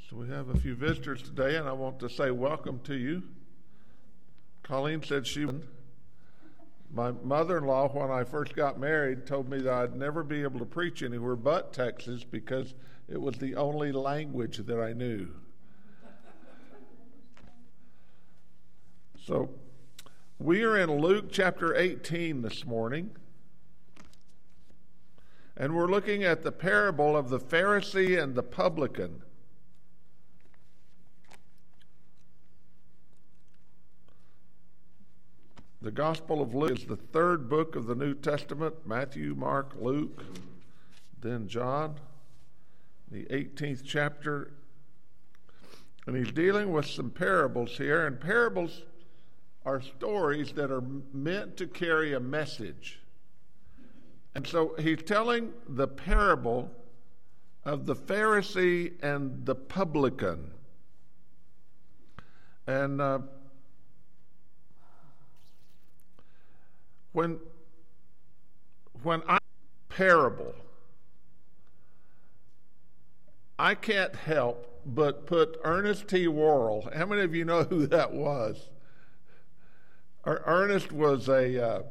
So we have a few visitors today, and I want to say welcome to you. Colleen said my mother-in-law, when I first got married, told me that I'd never be able to preach anywhere but Texas because it was the only language that I knew. So we are in Luke chapter 18 this morning, and we're looking at the parable of the Pharisee and the publican. The Gospel of Luke is the third book of the New Testament: Matthew, Mark, Luke, then John, the 18th chapter. And he's dealing with some parables here, and parables are stories that are meant to carry a message. And so he's telling the parable of the Pharisee and the publican. And when I parable, I can't help but put Ernest T. Worrell. How many of you know who that was? Ernest was a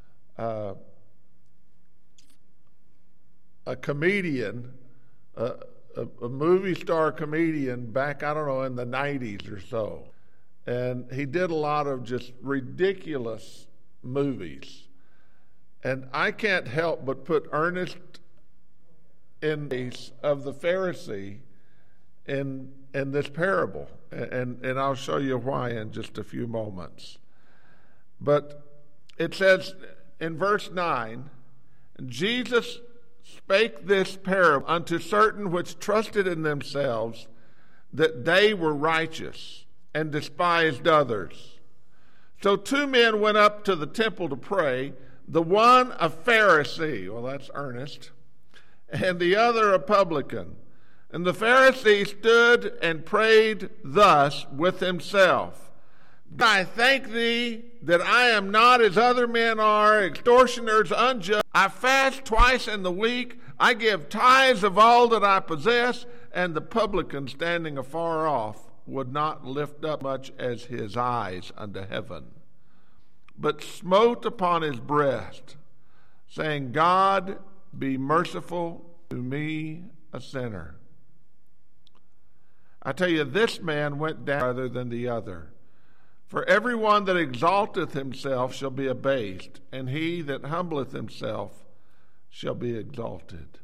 comedian, a movie star comedian back, I don't know, in the 90s or so. And he did a lot of just ridiculous movies. And I can't help but put Ernest in the case of the Pharisee in this parable. And I'll show you why in just a few moments. But it says in verse 9, Jesus spake this parable unto certain which trusted in themselves that they were righteous, and despised others. So two men went up to the temple to pray, the one a Pharisee, well, that's Ernest, and the other a publican. And the Pharisee stood and prayed thus with himself: I thank thee that I am not as other men are, extortioners, unjust. I fast twice in the week. I give tithes of all that I possess. And the publican, standing afar off, would not lift up much as his eyes unto heaven, but smote upon his breast, saying, God, be merciful to me, a sinner. I tell you, this man went down rather than the other. For every one that exalteth himself shall be abased, and he that humbleth himself shall be exalted.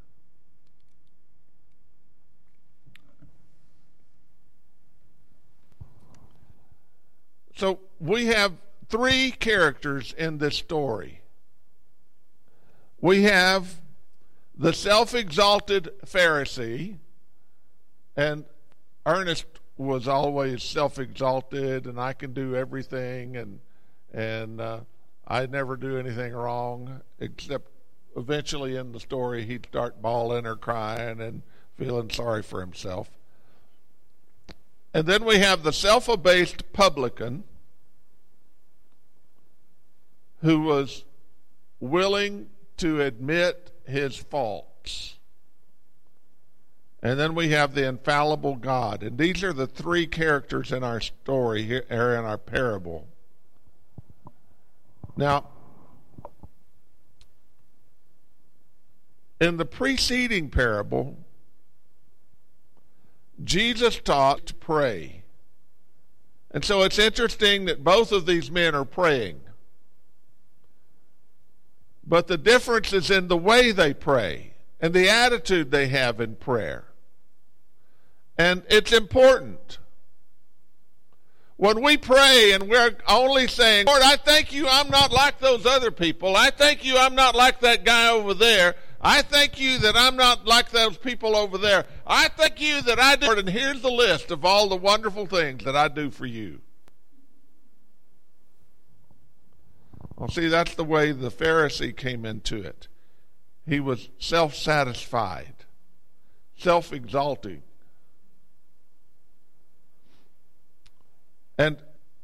So we have three characters in this story. We have the self-exalted Pharisee, and Ernest was always self-exalted, and I can do everything, and I never do anything wrong, except eventually in the story he'd start bawling or crying and feeling sorry for himself. And then we have the self-abased publican, who was willing to admit his faults. And then we have the infallible God. And these are the three characters in our story here, in our parable. Now, in the preceding parable, Jesus taught to pray. And so it's interesting that both of these men are praying. But the difference is in the way they pray and the attitude they have in prayer. And it's important. When we pray and we're only saying, Lord, I thank you I'm not like those other people. I thank you I'm not like that guy over there. I thank you that I'm not like those people over there. I thank you that I do. And here's the list of all the wonderful things that I do for you. Well, see, that's the way the Pharisee came into it. He was self-satisfied, self-exalting. And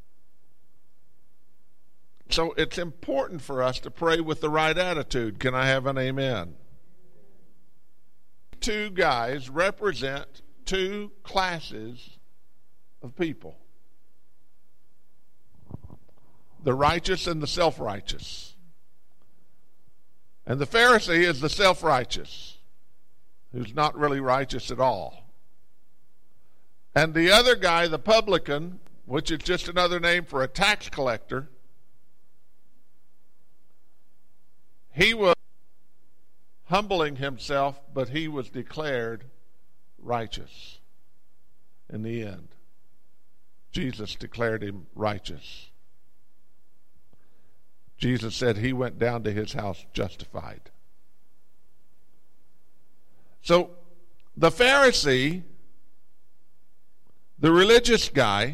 so it's important for us to pray with the right attitude. Can I have an amen? Two guys represent two classes of people: the righteous and the self-righteous. And the Pharisee is the self-righteous, who's not really righteous at all. And the other guy, the publican, which is just another name for a tax collector, he was humbling himself, but he was declared righteous in the end. Jesus declared him righteous. Jesus said he went down to his house justified. So the Pharisee, the religious guy,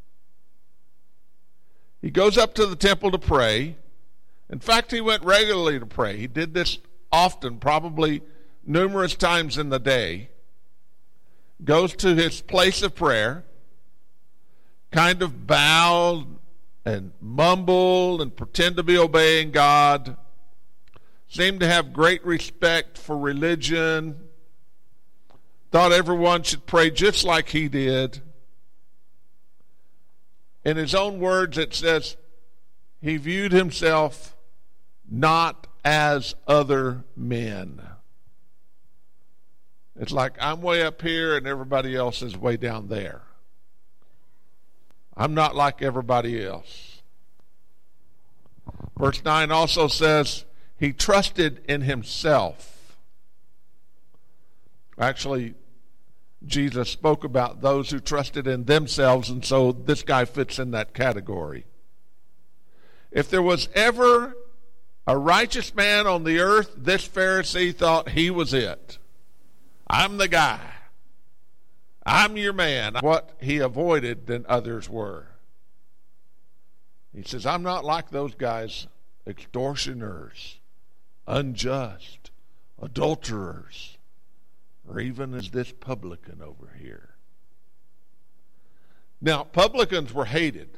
he goes up to the temple to pray. In fact, he went regularly to pray. He did this often, probably numerous times in the day. Goes to his place of prayer, kind of bowed and mumbled and pretend to be obeying God. Seemed to have great respect for religion. Thought everyone should pray just like he did. In his own words, it says he viewed himself not as other men. It's like, I'm way up here and everybody else is way down there. I'm not like everybody else. Verse 9 also says he trusted in himself. Actually, Jesus spoke about those who trusted in themselves, and so this guy fits in that category. If there was ever a righteous man on the earth, this Pharisee thought he was it. I'm the guy. I'm your man. What he avoided than others were. He says, I'm not like those guys, extortioners, unjust, adulterers, or even as this publican over here. Now, publicans were hated.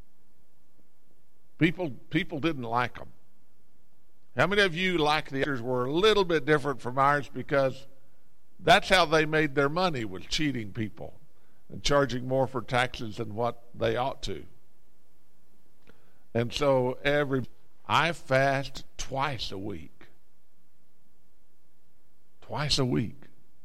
People didn't like them. How many of you, like the others, were a little bit different from ours because that's how they made their money, was cheating people and charging more for taxes than what they ought to. And so I fast twice a week. Twice a week.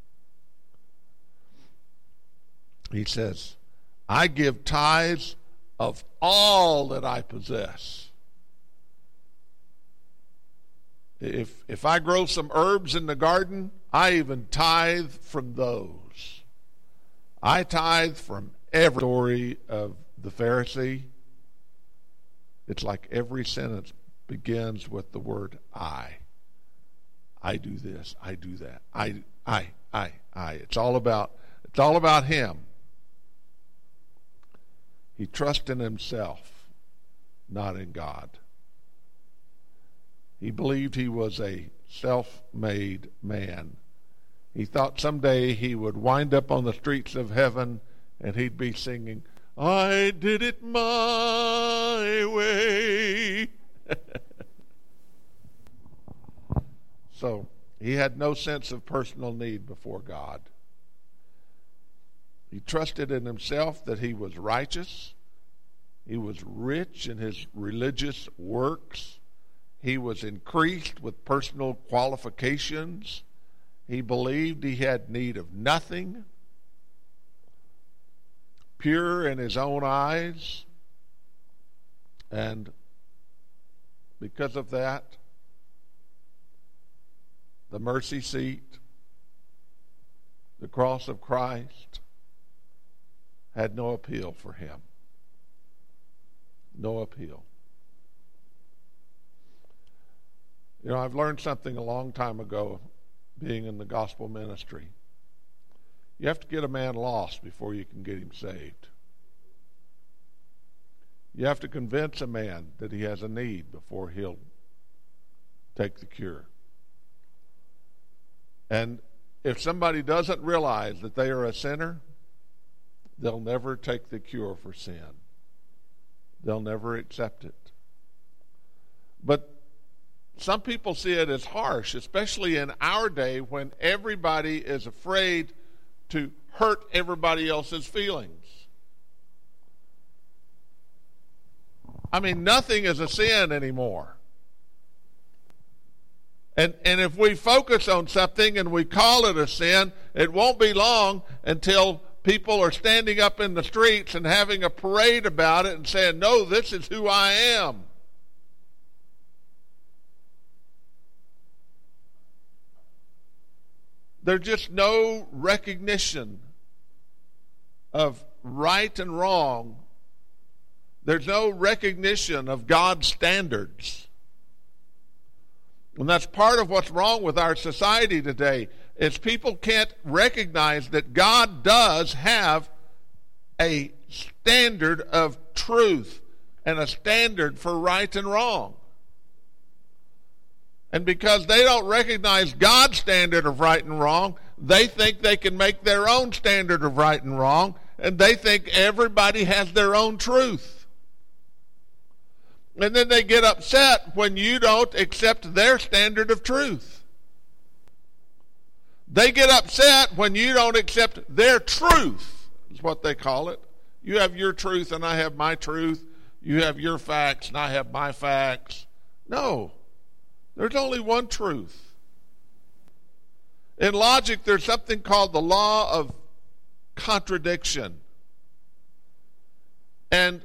He says, I give tithes of all that I possess. If I grow some herbs in the garden, I even tithe from those. I tithe from every story of the Pharisee. It's like every sentence begins with the word I. I do this, I do that. I. It's all about him. He trusts in himself, not in God. He believed he was a self-made man. He thought someday he would wind up on the streets of heaven and he'd be singing, I did it my way. So he had no sense of personal need before God. He trusted in himself that he was righteous. He was rich in his religious works. He was increased with personal qualifications. He believed he had need of nothing. Pure in his own eyes. And because of that, the mercy seat, the cross of Christ, had no appeal for him. No appeal. You know, I've learned something a long time ago being in the gospel ministry. You have to get a man lost before you can get him saved. You have to convince a man that he has a need before he'll take the cure. And if somebody doesn't realize that they are a sinner, they'll never take the cure for sin. They'll never accept it. But some people see it as harsh, especially in our day when everybody is afraid to hurt everybody else's feelings. I mean, nothing is a sin anymore. And if we focus on something and we call it a sin, it won't be long until people are standing up in the streets and having a parade about it and saying, no, this is who I am. There's just no recognition of right and wrong. There's no recognition of God's standards. And that's part of what's wrong with our society today, is people can't recognize that God does have a standard of truth and a standard for right and wrong. And because they don't recognize God's standard of right and wrong, they think they can make their own standard of right and wrong, and they think everybody has their own truth. And then they get upset when you don't accept their standard of truth. They get upset when you don't accept their truth, is what they call it. You have your truth and I have my truth. You have your facts and I have my facts. No, there's only one truth. In logic, there's something called the law of contradiction. And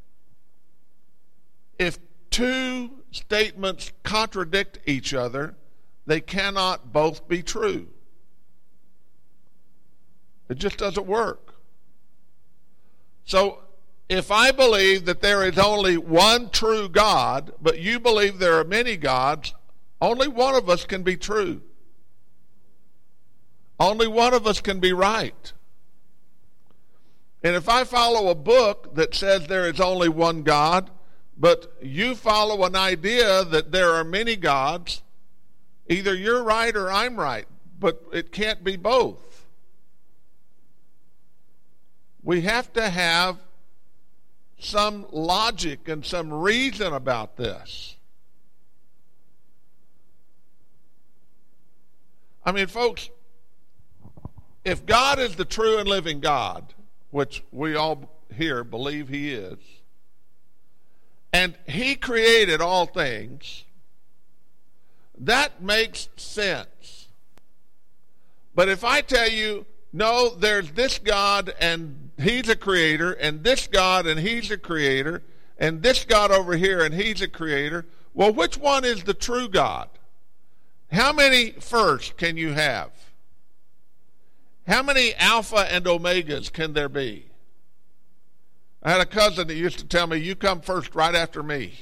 if two statements contradict each other, they cannot both be true. It just doesn't work. So if I believe that there is only one true God, but you believe there are many gods, only one of us can be true. Only one of us can be right. And if I follow a book that says there is only one God, but you follow an idea that there are many gods, either you're right or I'm right, but it can't be both. We have to have some logic and some reason about this. I mean, folks, if God is the true and living God, which we all here believe he is, and he created all things, that makes sense. But if I tell you, no, there's this God and he's a creator, and this God and he's a creator, and this God over here and he's a creator, well, which one is the true God? How many first can you have? How many alpha and omegas can there be? I had a cousin that used to tell me, you come first right after me.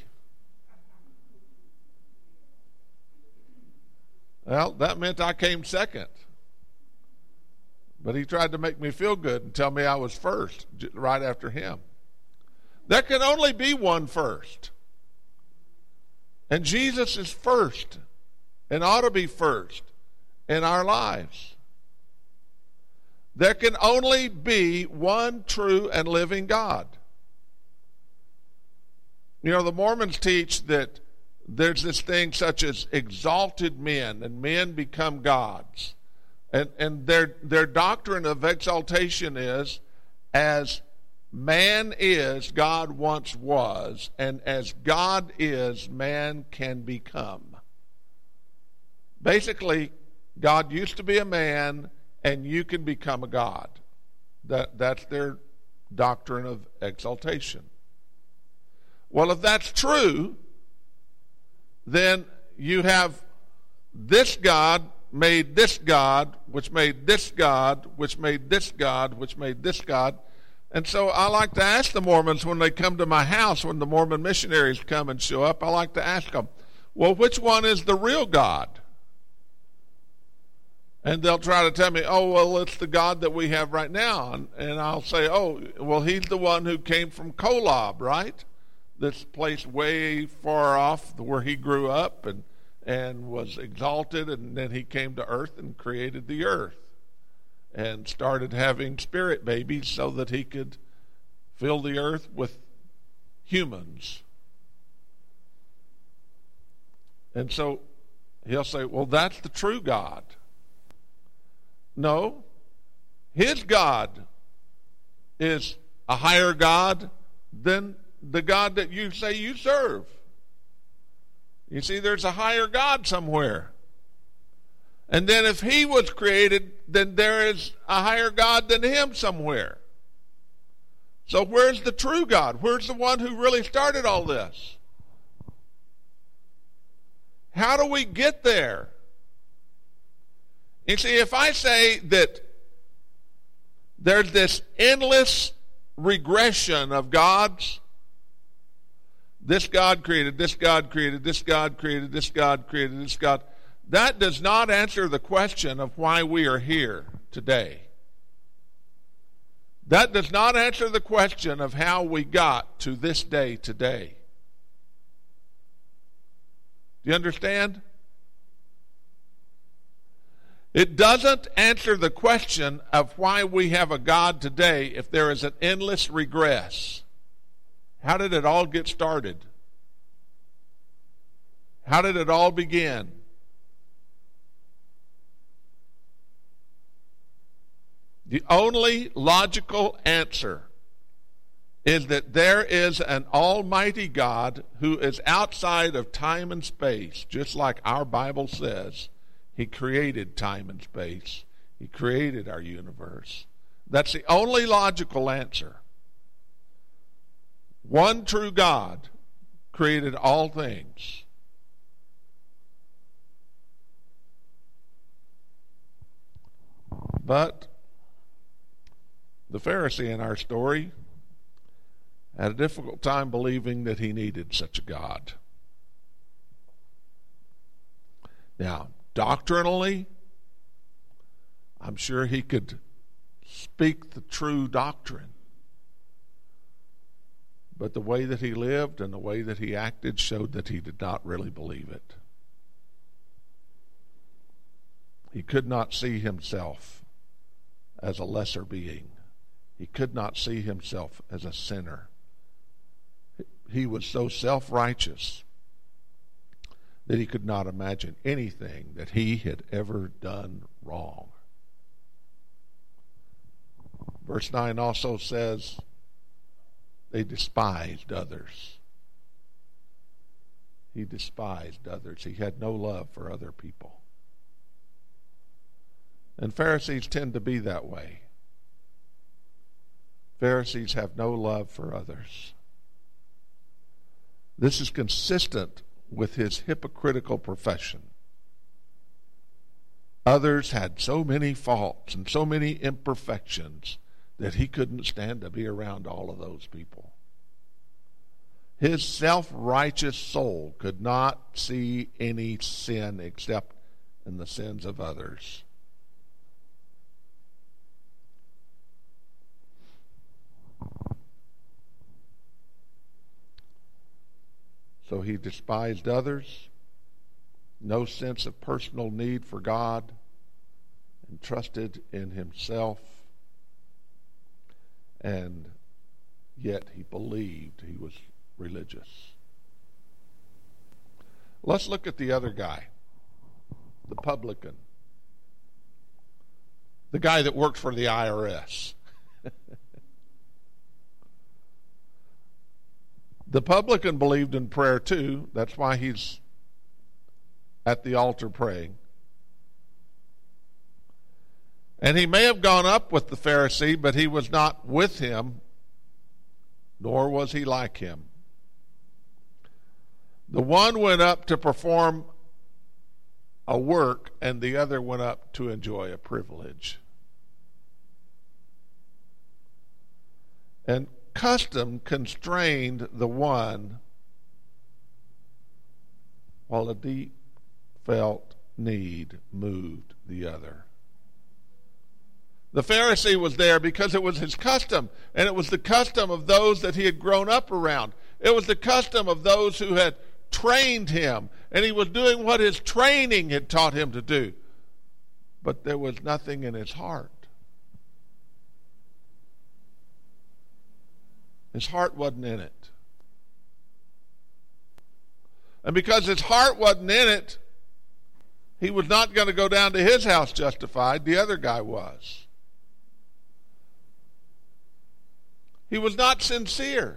Well, that meant I came second. But he tried to make me feel good and tell me I was first, right after him. There can only be one first. And Jesus is first, and ought to be first in our lives. There can only be one true and living God. You know, the Mormons teach that there's this thing such as exalted men, and men become gods. And their doctrine of exaltation is, as man is, God once was, and as God is, man can become. Basically, God used to be a man, and you can become a God. That's their doctrine of exaltation. Well, if that's true, then you have this God made this God, which made this God, which made this God, which made this God. And so I like to ask the Mormons when they come to my house, when the Mormon missionaries come and show up, I like to ask them, well, which one is the real God? And they'll try to tell me, oh, well, it's the God that we have right now. And I'll say, oh, well, he's the one who came from Kolob, right? This place way far off where he grew up and was exalted, and then he came to earth and created the earth and started having spirit babies so that he could fill the earth with humans. And so he'll say, well, that's the true God. No, his God is a higher God than the God that you say you serve. You see, there's a higher God somewhere. And then if he was created, then there is a higher God than him somewhere. So where's the true God? Where's the one who really started all this? How do we get there? You see, if I say that there's this endless regression of gods, this God created, this God created, this God created, this God created, this God, that does not answer the question of why we are here today. That does not answer the question of how we got to this day today. Do you understand? It doesn't answer the question of why we have a God today if there is an endless regress. How did it all get started? How did it all begin? The only logical answer is that there is an almighty God who is outside of time and space, just like our Bible says. He created time and space. He created our universe. That's the only logical answer. One true God created all things. But the Pharisee in our story had a difficult time believing that he needed such a God. Now, doctrinally, I'm sure he could speak the true doctrine. But the way that he lived and the way that he acted showed that he did not really believe it. He could not see himself as a lesser being. He could not see himself as a sinner. He was so self-righteous that he could not imagine anything that he had ever done wrong. Verse 9 also says, they despised others. He despised others. He had no love for other people. And Pharisees tend to be that way. Pharisees have no love for others. This is consistent with his hypocritical profession. Others had so many faults and so many imperfections that he couldn't stand to be around all of those people. His self-righteous soul could not see any sin except in the sins of others. So he despised others, no sense of personal need for God, and trusted in himself, and yet he believed he was religious. Let's look at the other guy, the publican, the guy that worked for the IRS. The publican believed in prayer too. That's why he's at the altar praying. And he may have gone up with the Pharisee, but he was not with him, nor was he like him. The one went up to perform a work, and the other went up to enjoy a privilege. And custom constrained the one, while a deep felt need moved the other. The Pharisee was there because it was his custom, and it was the custom of those that he had grown up around. It was the custom of those who had trained him, and he was doing what his training had taught him to do. But there was nothing in his heart. His heart wasn't in it. And because his heart wasn't in it, he was not going to go down to his house justified. The other guy was. He was not sincere.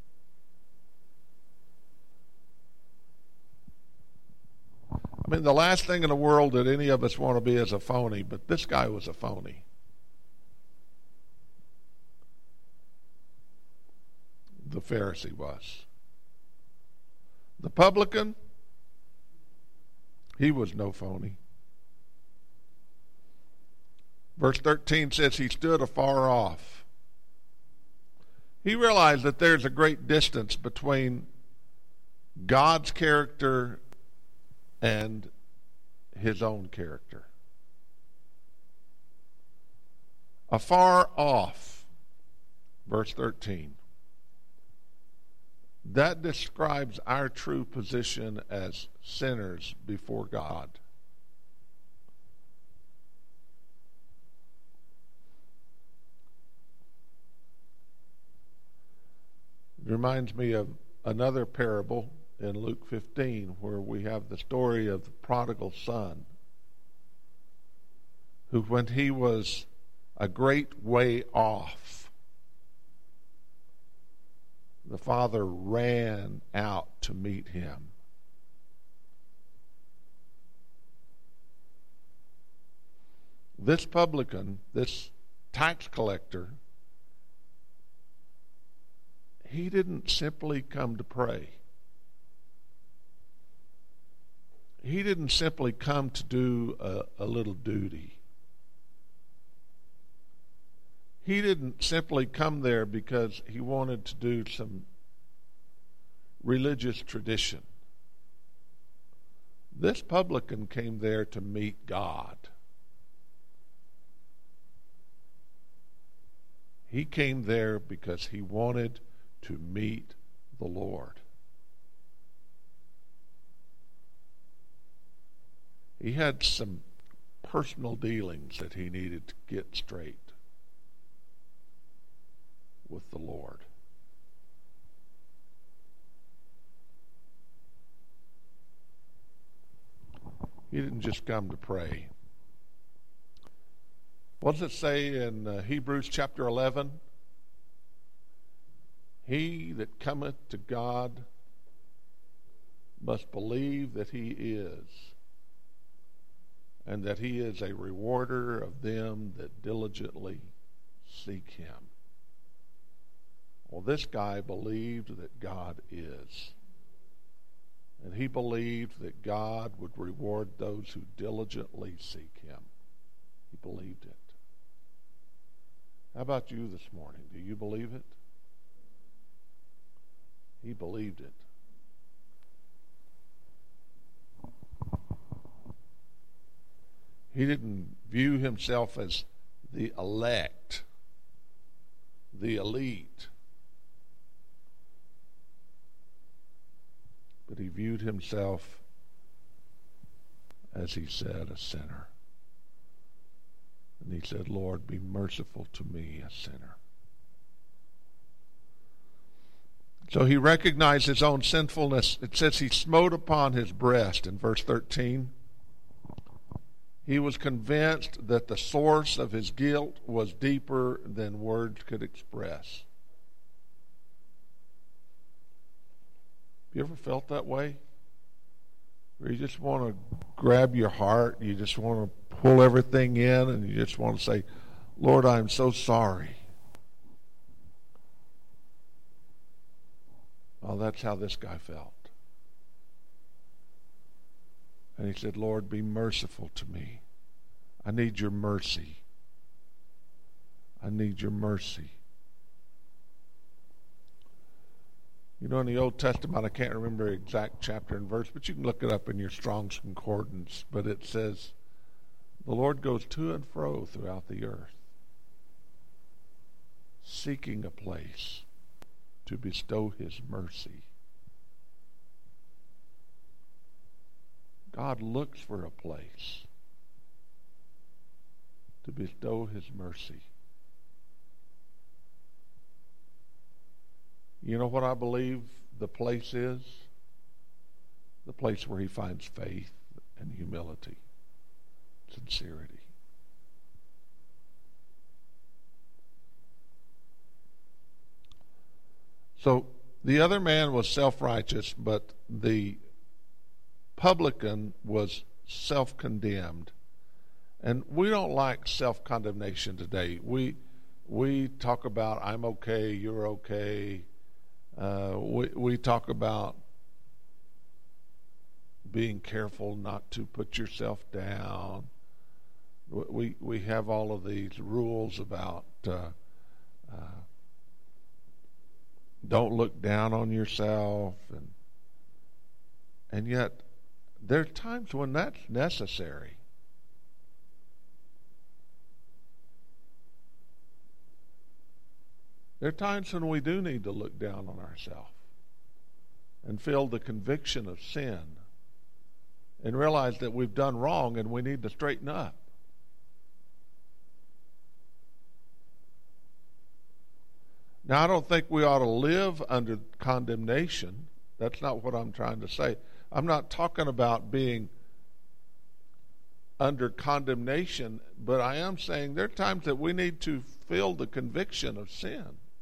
I mean, the last thing in the world that any of us want to be is a phony, but this guy was a phony. The Pharisee was. The publican, he was no phony. Verse 13 says he stood afar off. He realized that there's a great distance between God's character and his own character. Afar off, verse 13. That describes our true position as sinners before God. It reminds me of another parable in Luke 15 where we have the story of the prodigal son who, when he was a great way off, the father ran out to meet him. This publican, this tax collector, he didn't simply come to pray. He didn't simply come to do a little duty. He didn't simply come there because he wanted to do some religious tradition. This publican came there to meet God. He came there because he wanted to meet the Lord. He had some personal dealings that he needed to get straight with the Lord. He didn't just come to pray. What does it say in Hebrews chapter 11? He that cometh to God must believe that he is, and that he is a rewarder of them that diligently seek him. Well, this guy believed that God is. And he believed that God would reward those who diligently seek him. He believed it. How about you this morning? Do you believe it? He believed it. He didn't view himself as the elect, the elite, but he viewed himself, as he said, a sinner. And he said, Lord, be merciful to me, a sinner. So he recognized his own sinfulness. It says he smote upon his breast in verse 13. He was convinced that the source of his guilt was deeper than words could express. Have you ever felt that way? Where you just want to grab your heart, you just want to pull everything in, and you just want to say, Lord, I'm so sorry. Well, that's how this guy felt. And he said, Lord, be merciful to me. I need your mercy. I need your mercy. You know, in the Old Testament, I can't remember the exact chapter and verse, but you can look it up in your Strong's Concordance. But it says, the Lord goes to and fro throughout the earth, seeking a place to bestow his mercy. God looks for a place to bestow his mercy. You know what I believe the place is? The place where he finds faith and humility, sincerity. So the other man was self-righteous, but the publican was self-condemned. And we don't like self-condemnation today. We talk about, I'm okay, you're okay. We talk about being careful not to put yourself down. We have all of these rules about don't look down on yourself, and yet there are times when that's necessary. There are times when we do need to look down on ourselves and feel the conviction of sin and realize that we've done wrong and we need to straighten up. Now, I don't think we ought to live under condemnation. That's not what I'm trying to say. I'm not talking about being under condemnation, but I am saying there are times that we need to feel the conviction of sin.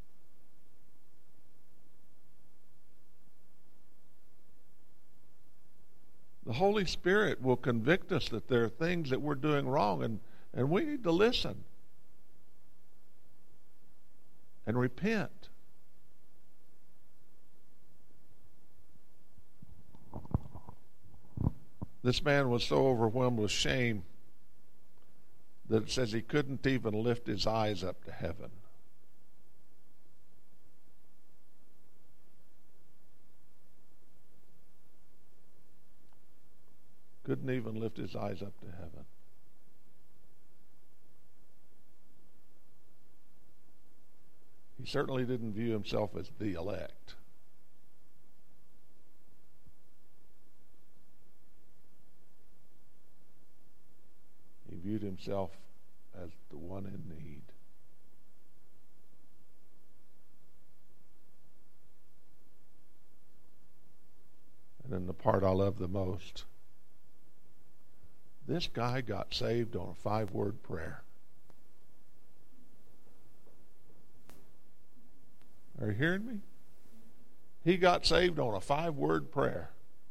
The Holy Spirit will convict us that there are things that we're doing wrong, and we need to listen and repent. This man was so overwhelmed with shame that it says he couldn't even lift his eyes up to heaven. Couldn't even lift his eyes up to heaven. He certainly didn't view himself as the elect. He viewed himself as the one in need. And then the part I love the most, this guy got saved on a 5-word prayer. Are you hearing me? He got saved on a 5-word prayer.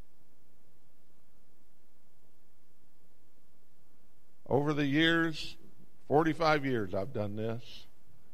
Over the years, 45 years I've done this.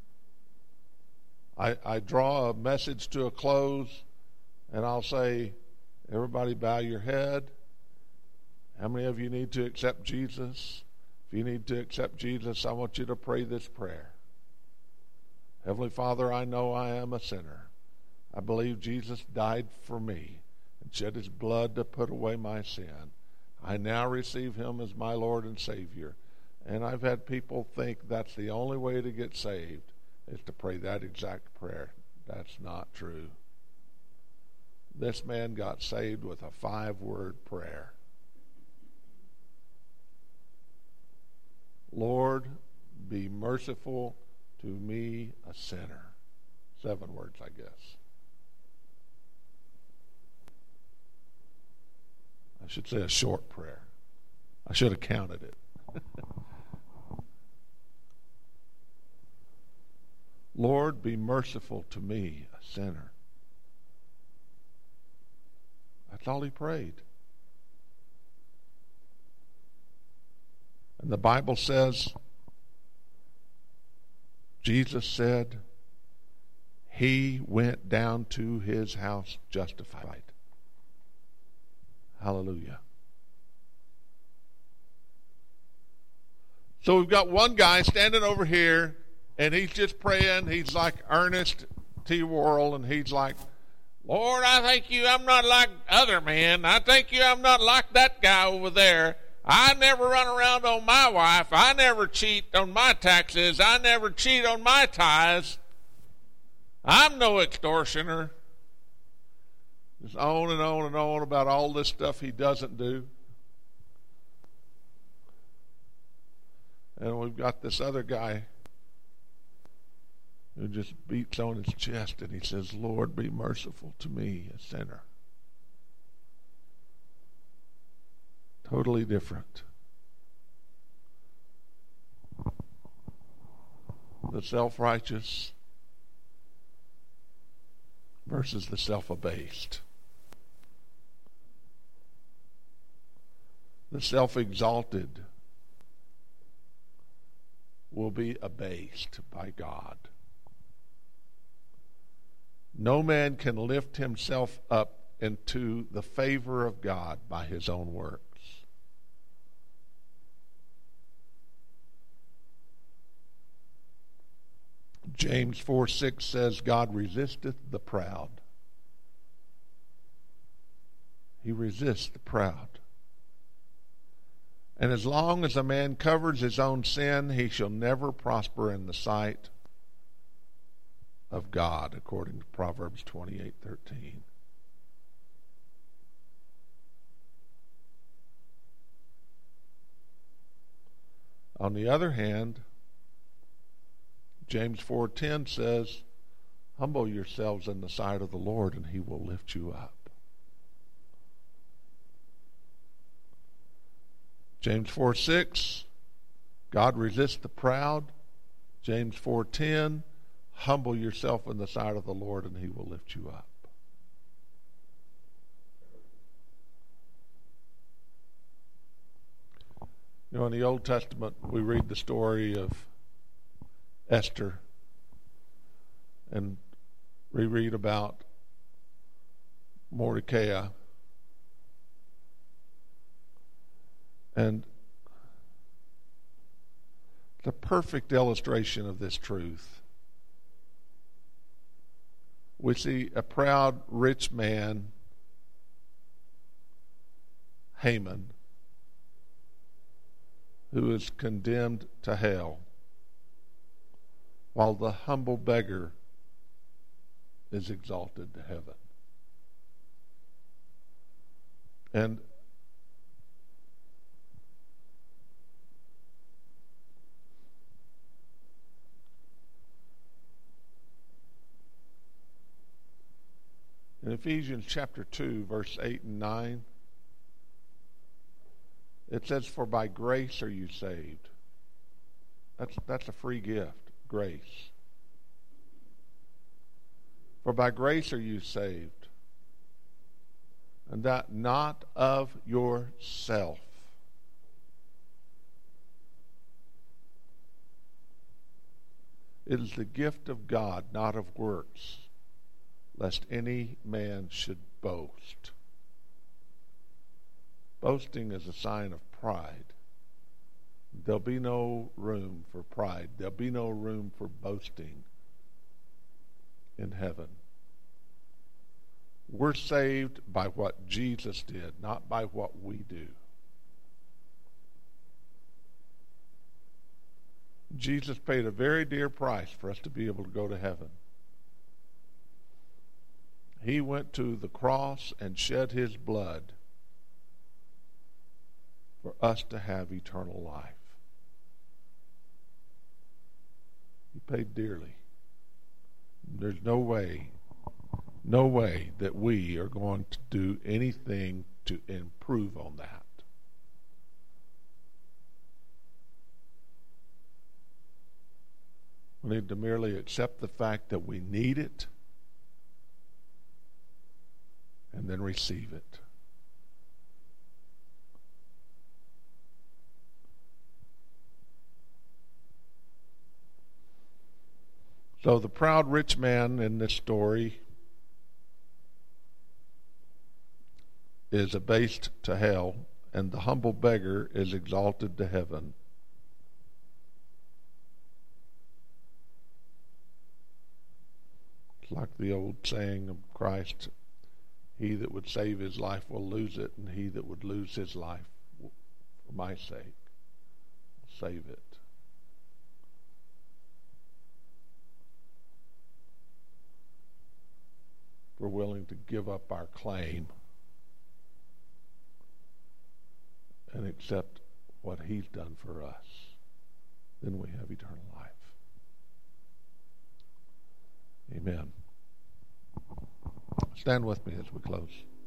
I draw a message to a close, and I'll say, everybody bow your head. How many of you need to accept Jesus? If you need to accept Jesus, I want you to pray this prayer. Heavenly Father, I know I am a sinner. I believe Jesus died for me and shed his blood to put away my sin. I now receive him as my Lord and Savior. And I've had people think that's the only way to get saved is to pray that exact prayer. That's not true. This man got saved with a 5-word prayer. Lord, be merciful to me, a sinner. 7 words, I guess. I should say a short prayer. I should have counted it. Lord, be merciful to me, a sinner. That's all he prayed. And the Bible says, Jesus said, he went down to his house justified. Hallelujah. So we've got one guy standing over here, and he's just praying. He's like Ernest T. Worrell, and he's like, Lord, I thank you I'm not like other men. I thank you I'm not like that guy over there. I never run around on my wife. I never cheat on my taxes. I never cheat on my tithes. I'm no extortioner. Just on and on and on about all this stuff he doesn't do. And we've got this other guy who just beats on his chest and he says, Lord, be merciful to me, a sinner. Totally different. The self-righteous versus the self-abased. The self-exalted will be abased by God. No man can lift himself up into the favor of God by his own works. James 4:6 says, God resisteth the proud. He resists the proud. And as long as a man covers his own sin, he shall never prosper in the sight of God, according to Proverbs 28:13. On the other hand, James 4:10 says, humble yourselves in the sight of the Lord, and he will lift you up. James 4:6, God resists the proud. James 4:10, humble yourself in the sight of the Lord, and he will lift you up. You know, in the Old Testament, we read the story of Esther, and we read about Mordecai. And the perfect illustration of this truth. We see a proud, rich man, Haman, who is condemned to hell, while the humble beggar is exalted to heaven. And in Ephesians chapter 2, verse 8 and 9, it says, for by grace are you saved. That's a free gift, grace. For by grace are you saved, and that not of yourself. It is the gift of God, not of works, lest any man should boast. Boasting is a sign of pride. There'll be no room for pride. There'll be no room for boasting in heaven. We're saved by what Jesus did, not by what we do. Jesus paid a very dear price for us to be able to go to heaven. He went to the cross and shed his blood for us to have eternal life. He paid dearly. There's no way that we are going to do anything to improve on that. We need to merely accept the fact that we need it and then receive it. So the proud rich man in this story is abased to hell, and the humble beggar is exalted to heaven. It's like the old saying of Christ, he that would save his life will lose it, and he that would lose his life for my sake will save it. We're willing to give up our claim and accept what he's done for us, then we have eternal life. Amen. Stand with me as we close.